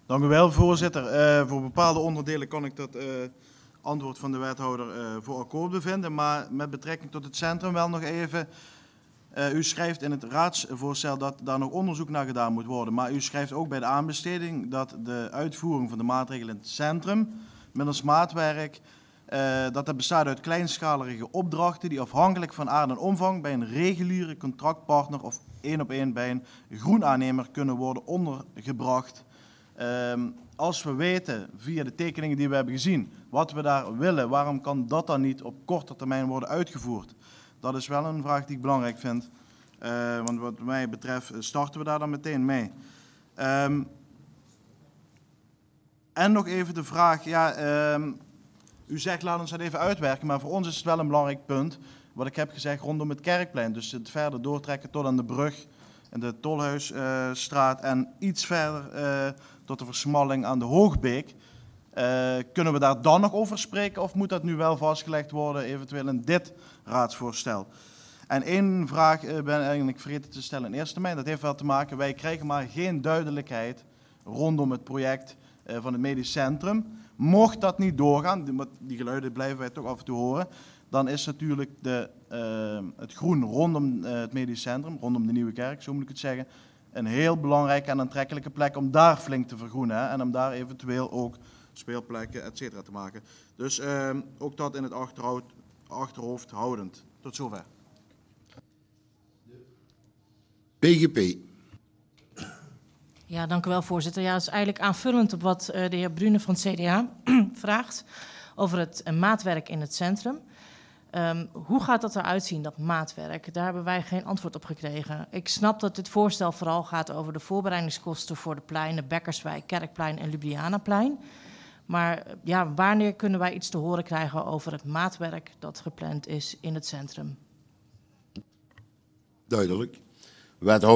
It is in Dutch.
Dank u wel, voorzitter. Voor bepaalde onderdelen kan ik dat antwoord van de wethouder voor akkoord bevinden. Maar met betrekking tot het centrum wel nog even. U schrijft in het raadsvoorstel dat daar nog onderzoek naar gedaan moet worden. Maar u schrijft ook bij de aanbesteding dat de uitvoering van de maatregelen in het centrum middels maatwerk, dat bestaat uit kleinschalige opdrachten die afhankelijk van aard en omvang bij een reguliere contractpartner of 1-op-1 bij een groenaannemer kunnen worden ondergebracht. Als we weten via de tekeningen die we hebben gezien wat we daar willen, waarom kan dat dan niet op korte termijn worden uitgevoerd? Dat is wel een vraag die ik belangrijk vind. Want wat mij betreft starten we daar dan meteen mee. En nog even de vraag, u zegt laat ons dat even uitwerken, maar voor ons is het wel een belangrijk punt. Wat ik heb gezegd rondom het Kerkplein, dus het verder doortrekken tot aan de brug en de Tolhuisstraat en iets verder tot de versmalling aan de Hoogbeek. Kunnen we daar dan nog over spreken of moet dat nu wel vastgelegd worden, eventueel in dit raadsvoorstel? En één vraag ben eigenlijk vergeten te stellen in eerste termijn. Dat heeft wel te maken, wij krijgen maar geen duidelijkheid rondom het project van het medisch centrum. Mocht dat niet doorgaan, die geluiden blijven wij toch af en toe horen, dan is natuurlijk het groen rondom het medisch centrum, rondom de Nieuwe Kerk, zo moet ik het zeggen, een heel belangrijke en aantrekkelijke plek om daar flink te vergroenen. Hè, en om daar eventueel ook speelplekken, et cetera, te maken. Dus ook dat in het achterhoofd houdend. Tot zover. PGP. Ja, dank u wel, voorzitter. Ja, dat is eigenlijk aanvullend op wat de heer Brune van het CDA vraagt over het maatwerk in het centrum. Hoe gaat dat eruit zien, dat maatwerk? Daar hebben wij geen antwoord op gekregen. Ik snap dat dit voorstel vooral gaat over de voorbereidingskosten voor de pleinen Bekkerswijk, Kerkplein en Ljubljana-plein. Maar ja, wanneer kunnen wij iets te horen krijgen over het maatwerk dat gepland is in het centrum? Duidelijk. Wethouder.